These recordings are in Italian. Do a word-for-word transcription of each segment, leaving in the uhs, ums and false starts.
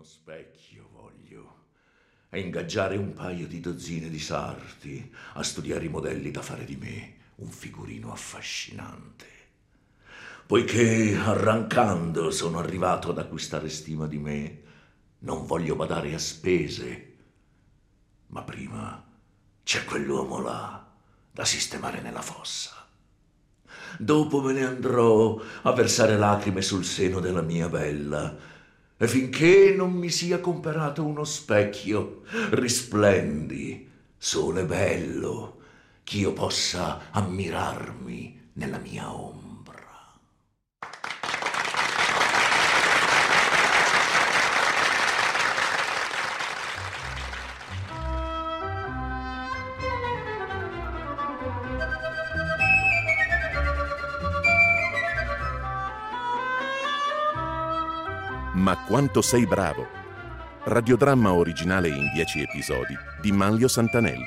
Uno specchio voglio. E ingaggiare un paio di dozzine di sarti a studiare i modelli da fare di me un figurino affascinante. Poiché arrancando sono arrivato ad acquistare stima di me, non voglio badare a spese. Ma prima c'è quell'uomo là da sistemare nella fossa. Dopo me ne andrò a versare lacrime sul seno della mia bella, e finché non mi sia comperato uno specchio, risplendi, sole bello, ch'io possa ammirarmi nella mia ombra. Ma quanto sei bravo! Radiodramma originale in dieci episodi di Manlio Santanelli.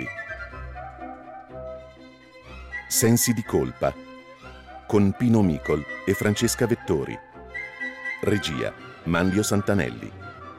Sensi di colpa con Pino Micol e Francesca Vettori. Regia Manlio Santanelli.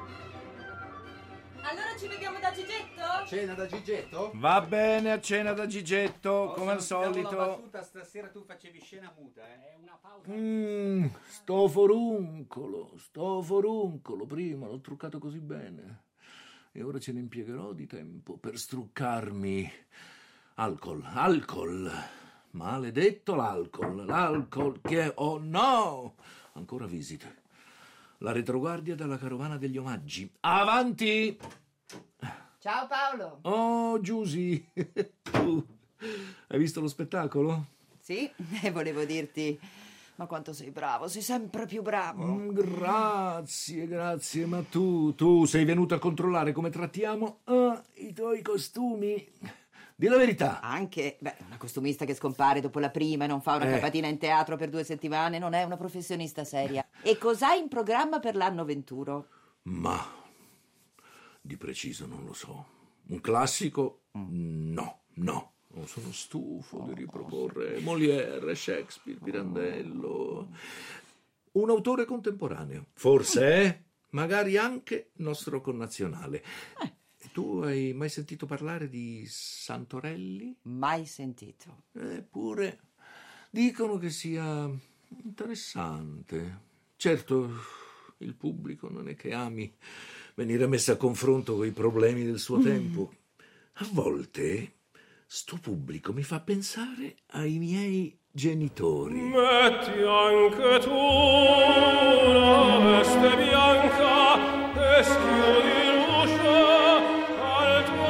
Allora ci vediamo da Gigetto? Cena da Gigetto? Va bene, a cena da Gigetto, Oh, come al salutiamo solito. La battuta, stasera tu facevi scena muta, eh? È una pausa. Mm, sto foruncolo, sto foruncolo, prima l'ho truccato così bene e ora ce ne impiegherò di tempo per struccarmi. Alcol, alcol, maledetto l'alcol, l'alcol che... Oh no! Ancora visite. La retroguardia della carovana degli omaggi. Avanti! Ciao Paolo. Oh, Giusy, tu hai visto lo spettacolo? Sì, e volevo dirti, ma quanto sei bravo, sei sempre più bravo. Mm, grazie, grazie, ma tu, tu sei venuto a controllare come trattiamo ah, i tuoi costumi? Di la verità. Anche, beh, una costumista che scompare dopo la prima e non fa una Eh. capatina in teatro per due settimane non è una professionista seria. E cos'hai in programma per l'anno venturo? Ma di preciso non lo so. Un classico? No, no. Non sono stufo di riproporre Molière, Shakespeare, Pirandello. Un autore contemporaneo. Forse, eh? Magari anche nostro connazionale. Tu hai mai sentito parlare di Santorelli? Mai sentito. Eppure dicono che sia interessante. Certo, il pubblico non è che ami venire messo a confronto con i problemi del suo tempo. A volte sto pubblico mi fa pensare ai miei genitori. Metti anche tu una veste bianca e schiudi l'uscio al tuo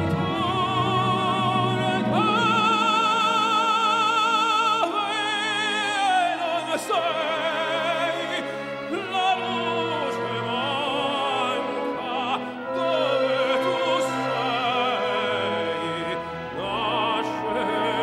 cantone che non sei la luce manca dove tu sei nasce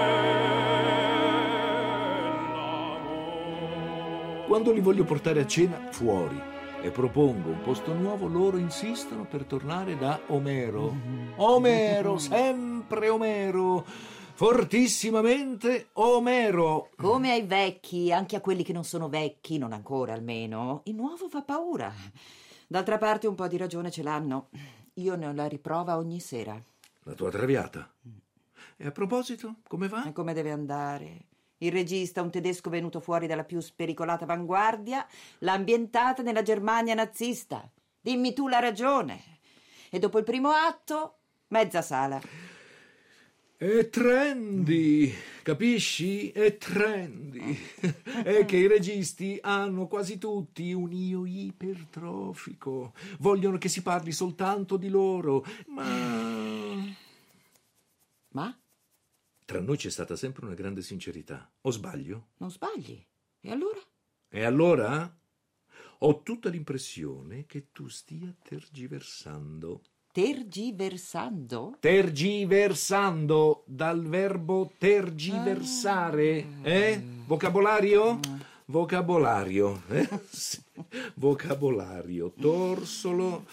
l'amore. Quando li voglio portare a cena fuori e propongo un posto nuovo, loro insistono per tornare da Omero. Omero, sempre Omero, fortissimamente Omero. Come ai vecchi, anche a quelli che non sono vecchi, non ancora almeno, il nuovo fa paura. D'altra parte un po' di ragione ce l'hanno. Io ne ho la riprova ogni sera. La tua traviata. E a proposito, come va? E come deve andare? Il regista, un tedesco venuto fuori dalla più spericolata avanguardia, l'ha ambientata nella Germania nazista. Dimmi tu la ragione. E dopo il primo atto, mezza sala. È trendy, capisci? È trendy. È che i registi hanno quasi tutti un io ipertrofico. Vogliono che si parli soltanto di loro. Ma Ma? tra noi c'è stata sempre una grande sincerità. O sbaglio? Non sbagli. E allora? E allora ho tutta l'impressione che tu stia tergiversando. Tergiversando? Tergiversando, dal verbo tergiversare. Eh? Vocabolario? Vocabolario. Eh? Sì. Vocabolario. Torsolo.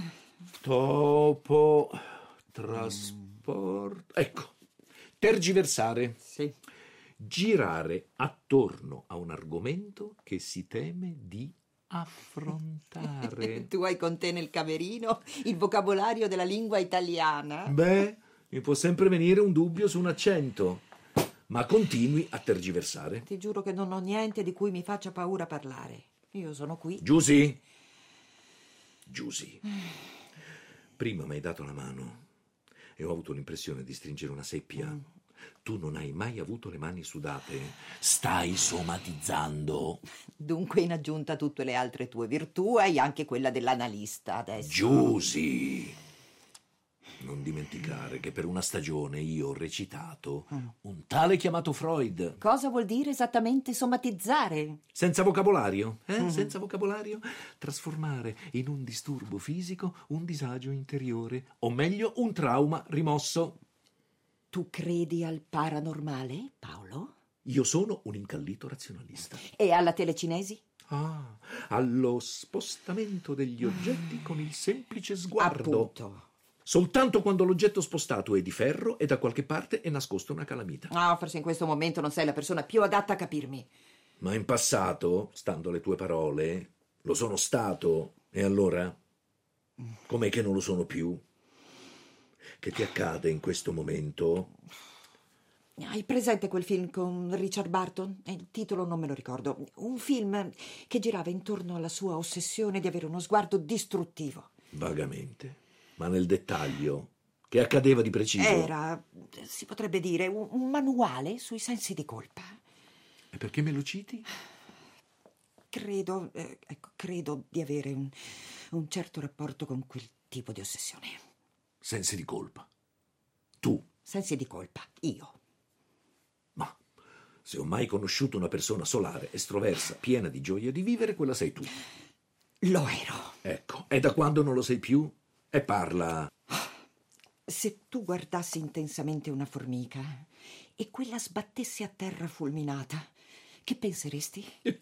Topo. Trasporto. Ecco. Tergiversare. Sì. Girare attorno a un argomento che si teme di affrontare. Tu hai con te nel camerino il vocabolario della lingua italiana? Beh, mi può sempre venire un dubbio su un accento, ma continui a tergiversare. Ti giuro che non ho niente di cui mi faccia paura parlare. Io sono qui. Giusy? Giusy. Prima mi hai dato la mano e ho avuto l'impressione di stringere una seppia. Mm. Tu non hai mai avuto le mani sudate. Stai somatizzando. Dunque, in aggiunta a tutte le altre tue virtù, hai anche quella dell'analista adesso. Giusy! Non dimenticare che per una stagione io ho recitato mm. un tale chiamato Freud. Cosa vuol dire esattamente somatizzare? Senza vocabolario, eh? Mm. Senza vocabolario. Trasformare in un disturbo fisico un disagio interiore, o meglio, un trauma rimosso. Tu credi al paranormale, Paolo? Io sono un incallito razionalista. E alla telecinesi? Ah, allo spostamento degli oggetti con il semplice sguardo. Appunto. Soltanto quando l'oggetto spostato è di ferro e da qualche parte è nascosta una calamita. Ah, forse in questo momento non sei la persona più adatta a capirmi. Ma in passato, stando alle tue parole, lo sono stato. E allora? Com'è che non lo sono più? Che ti accade in questo momento? Hai presente quel film con Richard Burton? Il titolo non me lo ricordo. Un film che girava intorno alla sua ossessione di avere uno sguardo distruttivo. Vagamente. Ma nel dettaglio, che accadeva di preciso? Era, si potrebbe dire, un, un manuale sui sensi di colpa. E perché me lo citi? Credo, eh, ecco, credo di avere un, un certo rapporto con quel tipo di ossessione. Sensi di colpa? Tu? Sensi di colpa, io. Ma se ho mai conosciuto una persona solare, estroversa, piena di gioia di vivere, quella sei tu. Lo ero. Ecco, e da quando non lo sei più? E parla. Se tu guardassi intensamente una formica e quella sbattesse a terra fulminata, che penseresti?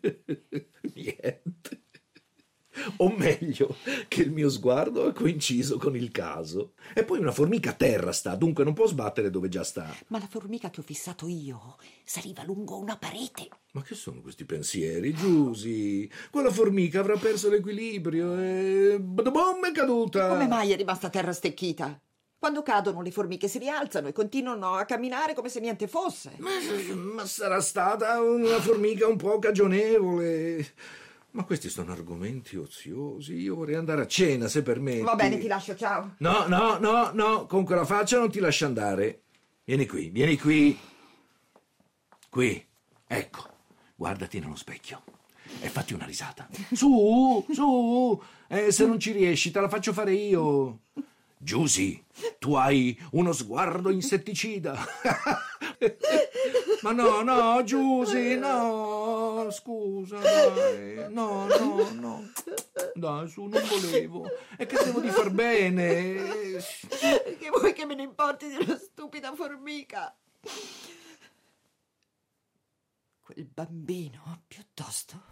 Niente. O meglio, che il mio sguardo è coinciso con il caso. E poi una formica a terra sta, dunque non può sbattere dove già sta. Ma la formica che ho fissato io saliva lungo una parete. Ma che sono questi pensieri, Giusy? Quella formica avrà perso l'equilibrio e... Badabom, è caduta! Come mai è rimasta a terra stecchita? Quando cadono le formiche si rialzano e continuano a camminare come se niente fosse. Ma, ma sarà stata una formica un po' cagionevole... Ma questi sono argomenti oziosi. Io vorrei andare a cena, se permetti. Va bene, ti lascio, ciao. No, no, no, no, con quella faccia non ti lascio andare. Vieni qui, vieni qui. Qui, ecco, guardati nello specchio e fatti una risata. Su, su, eh, se non ci riesci te la faccio fare io. Giusy, tu hai uno sguardo insetticida. Ma no, no, Giusy, no, scusa, dai, no, no, no, dai, su, non volevo, è che devo di far bene. Che vuoi che me ne importi di una stupida formica? Quel bambino, piuttosto.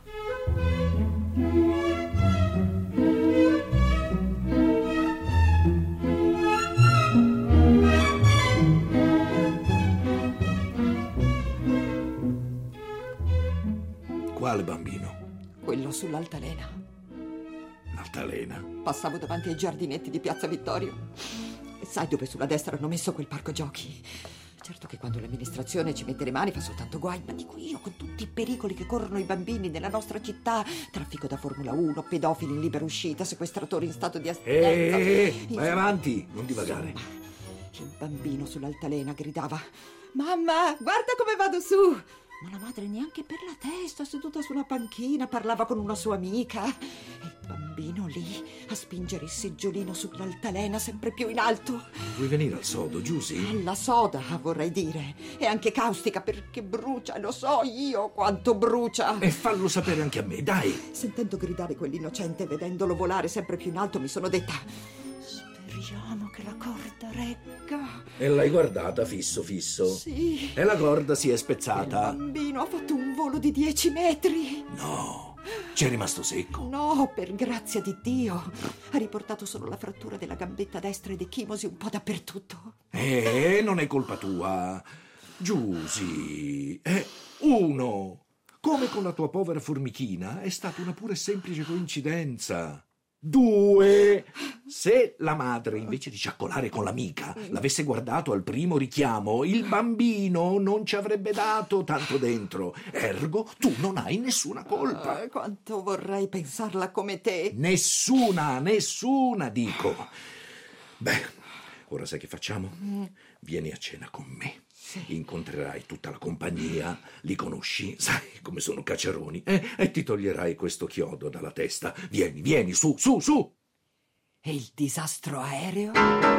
Quale bambino? Quello sull'altalena. L'altalena? Passavo davanti ai giardinetti di Piazza Vittorio. E sai dove sulla destra hanno messo quel parco giochi? Certo che quando l'amministrazione ci mette le mani fa soltanto guai, ma dico io, con tutti i pericoli che corrono i bambini nella nostra città, traffico da Formula uno, pedofili in libera uscita, sequestratori in stato di astinenza. Eeeh, vai avanti, non divagare. Il bambino sull'altalena gridava: mamma, guarda come vado su! Ma la madre neanche per la testa, seduta su una panchina, parlava con una sua amica. E il bambino lì a spingere il seggiolino sull'altalena sempre più in alto. Vuoi venire al sodo, Giusy? La soda, vorrei dire. E anche caustica, perché brucia, lo so io quanto brucia. E fallo sapere anche a me, dai. Sentendo gridare quell'innocente e vedendolo volare sempre più in alto, mi sono detta: speriamo che la corda regga. E l'hai guardata fisso fisso? Sì. E la corda si è spezzata? Il bambino ha fatto un volo di dieci metri. No, ci è rimasto secco. No, per grazia di Dio. Ha riportato solo la frattura della gambetta destra ed ecchimosi un po' dappertutto. Eh, non è colpa tua. Giusy, è uno. come con la tua povera formichina, è stata una pura e semplice coincidenza. Due, se la madre, invece di ciaccolare con l'amica, l'avesse guardato al primo richiamo, il bambino non ci avrebbe dato tanto dentro. Ergo, tu non hai nessuna colpa. Ah, quanto vorrei pensarla come te. Nessuna, nessuna, dico. Beh, ora sai che facciamo? Vieni a cena con me. Incontrerai tutta la compagnia, li conosci, sai come sono cacciaroni, eh? E ti toglierai questo chiodo dalla testa. Vieni, vieni, su, su, su! E il disastro aereo?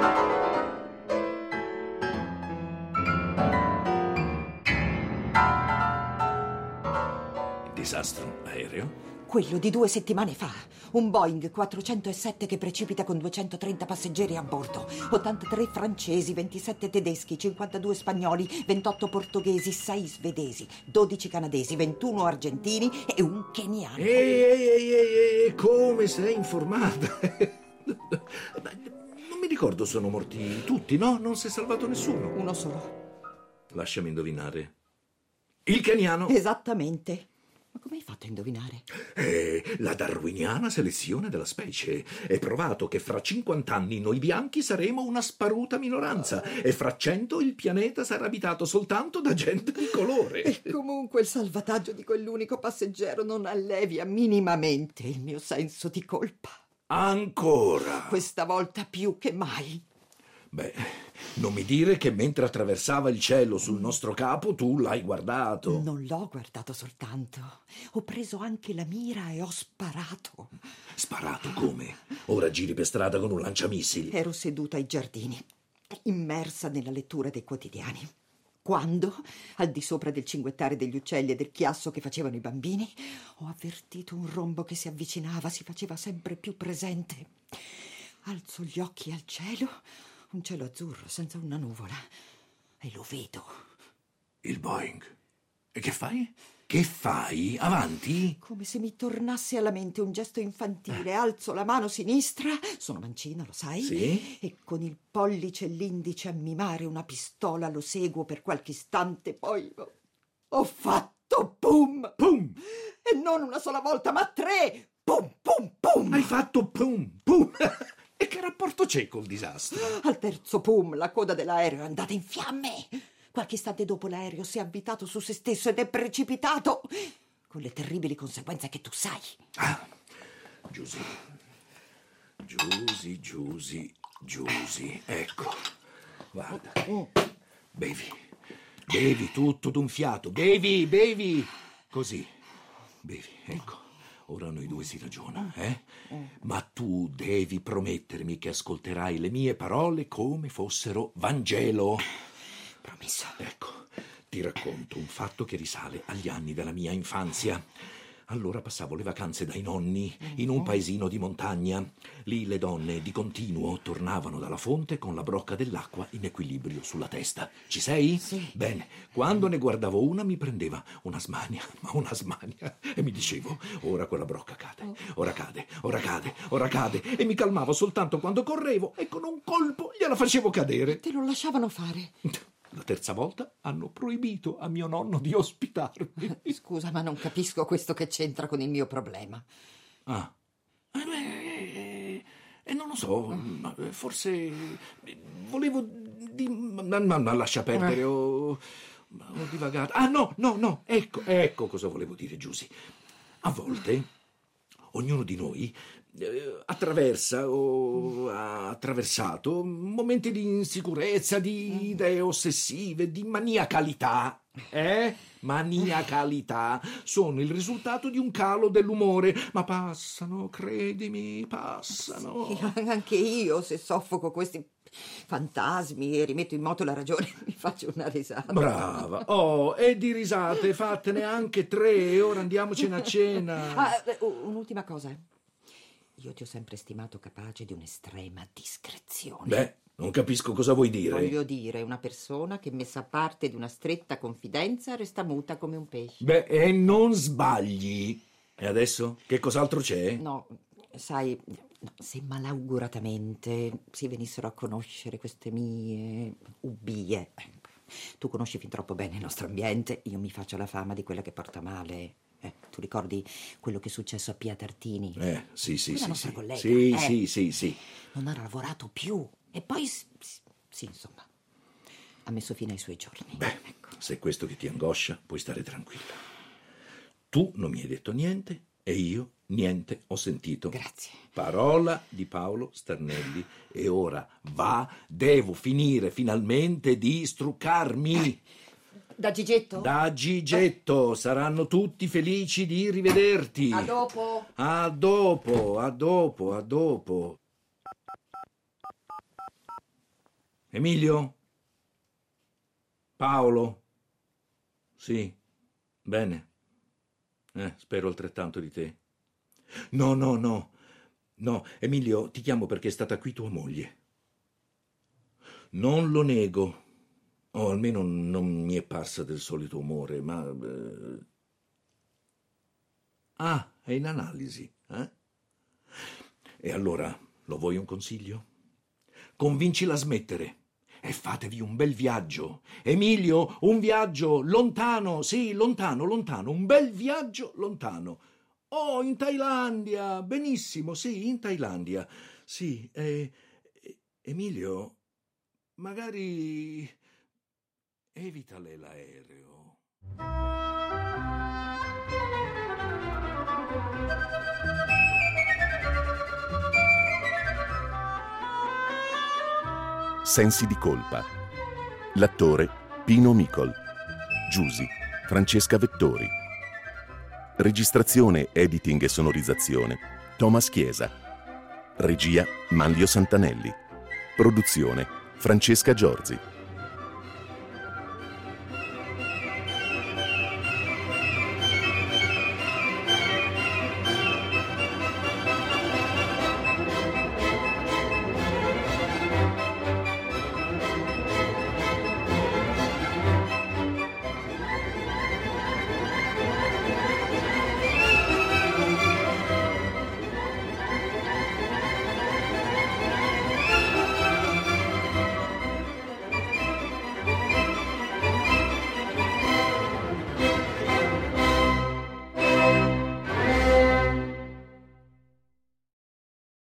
Il disastro aereo? Quello di due settimane fa. Un Boeing quattrocentosette che precipita con duecentotrenta passeggeri a bordo. ottantatré francesi, ventisette tedeschi, cinquantadue spagnoli, ventotto portoghesi, sei svedesi, dodici canadesi, ventuno argentini e un keniano. Ehi, ehi, ehi, ehi, ehi, come sei informata? Non mi ricordo, sono morti tutti, no? Non si è salvato nessuno. Uno solo. Lasciami indovinare. Il keniano? Esattamente. Ma come hai fatto a indovinare? Eh, la darwiniana selezione della specie. È provato che fra cinquanta anni noi bianchi saremo una sparuta minoranza e fra cento il pianeta sarà abitato soltanto da gente di colore. E comunque il salvataggio di quell'unico passeggero non allevia minimamente il mio senso di colpa. Ancora? Questa volta più che mai. Beh, non mi dire che mentre attraversava il cielo sul nostro capo tu l'hai guardato. Non l'ho guardato soltanto. Ho preso anche la mira e ho sparato. Sparato come? Ora giri per strada con un lanciamissili. Ero seduta ai giardini, immersa nella lettura dei quotidiani, quando, al di sopra del cinguettare degli uccelli e del chiasso che facevano i bambini, ho avvertito un rombo che si avvicinava, si faceva sempre più presente. Alzo gli occhi al cielo. Un cielo azzurro, senza una nuvola. E lo vedo. Il Boeing. E che fai? Che fai? Avanti? Come se mi tornasse alla mente un gesto infantile. Alzo la mano sinistra, sono mancina, lo sai? Sì. E con il pollice e l'indice a mimare una pistola lo seguo per qualche istante, poi ho, ho fatto pum! Pum! E non una sola volta, ma tre! Pum, pum, pum! Hai fatto pum, pum! E che rapporto c'è col disastro? Al terzo pum, la coda dell'aereo è andata in fiamme. Qualche istante dopo l'aereo si è avvitato su se stesso ed è precipitato, con le terribili conseguenze che tu sai. Ah, Giusy. Giusy, Giusy, Giusy. Ecco, guarda. Bevi. Bevi tutto d'un fiato. Bevi, bevi. Così. Bevi, ecco. Ora noi due si ragiona, eh? Ma tu devi promettermi che ascolterai le mie parole come fossero Vangelo. Promesso. Ecco, ti racconto un fatto che risale agli anni della mia infanzia. Allora passavo le vacanze dai nonni in un paesino di montagna. Lì le donne di continuo tornavano dalla fonte con la brocca dell'acqua in equilibrio sulla testa. Ci sei? Sì. Bene, quando ne guardavo una mi prendeva una smania, ma una smania, e mi dicevo, ora quella brocca cade, ora cade, ora cade, ora cade, e mi calmavo soltanto quando correvo e con un colpo gliela facevo cadere. Te lo lasciavano fare. La terza volta hanno proibito a mio nonno di ospitarmi. Scusa, ma non capisco questo che c'entra con il mio problema. Ah. Eh, beh, eh, non lo so, ma forse volevo di... ma, ma, ma lascia perdere, ho, ho divagato. Ah, no, no, no, ecco, ecco cosa volevo dire, Giusy. A volte ognuno di noi eh, attraversa o ha attraversato momenti di insicurezza, di idee ossessive, di maniacalità. Eh? Maniacalità sono il risultato di un calo dell'umore, ma passano, credimi, passano. Sì, anche io, se soffoco questi fantasmi e rimetto in moto la ragione, mi faccio una risata. Brava. Oh, e di risate fattene anche tre, ora andiamocene a cena. Ah, un'ultima cosa. Io ti ho sempre stimato capace di un'estrema discrezione. Beh, non capisco cosa vuoi dire. Voglio dire, una persona che, messa a parte di una stretta confidenza, resta muta come un pesce. Beh, e non sbagli. E adesso? Che cos'altro c'è? No, sai, se malauguratamente si venissero a conoscere queste mie ubbie, Tu conosci fin troppo bene il nostro ambiente, io mi faccio la fama di quella che porta male. Eh, tu ricordi quello che è successo a Pia Tartini? Eh, sì, sì, La sì. nostra Sì, collega. sì, eh. sì, sì, sì. Non ha lavorato più. E poi, s- s- sì, insomma, ha messo fine ai suoi giorni. Beh, Ecco. se è questo che ti angoscia, puoi stare tranquilla. Tu non mi hai detto niente e io niente ho sentito. Grazie. Parola di Paolo Sternelli. E ora va, devo finire finalmente di struccarmi. Da Gigetto? Da Gigetto, saranno tutti felici di rivederti. A dopo. A dopo, a dopo, a dopo. Emilio? Paolo? Sì, bene. Eh, spero altrettanto di te. No, no, no. No, Emilio, ti chiamo perché è stata qui tua moglie. Non lo nego. O almeno non mi è parsa del solito umore, ma... eh... Ah, è in analisi, eh? E allora, lo vuoi un consiglio? Convincila a smettere e fatevi un bel viaggio. Emilio, un viaggio lontano, sì, lontano, lontano, un bel viaggio lontano. Oh, in Thailandia, benissimo, sì, in Thailandia. Sì, eh, Emilio, magari... evitale l'aereo. Sensi di colpa. L'attore Pino Micol. Giusy Francesca Vettori. Registrazione, editing e sonorizzazione Thomas Chiesa. Regia Manlio Santanelli. Produzione Francesca Giorzi.